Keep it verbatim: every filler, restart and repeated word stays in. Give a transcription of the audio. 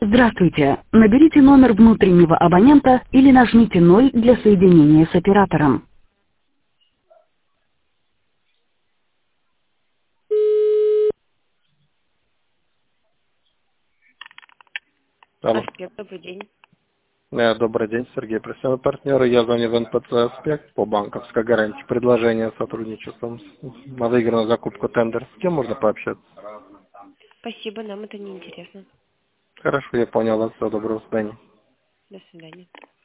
Здравствуйте. Наберите номер внутреннего абонента или нажмите ноль для соединения с оператором. Алло. Аспект, добрый день. Э, Добрый день, Сергей. Профессиональный партнер. Я звоню в эн пэ цэ «Аспект» по банковской гарантии. Предложение о сотрудничестве на выигранную закупку тендер. С кем можно пообщаться? Спасибо, нам это не интересно. Хорошо, я понял вас. Всего доброго, до свидания. До свидания.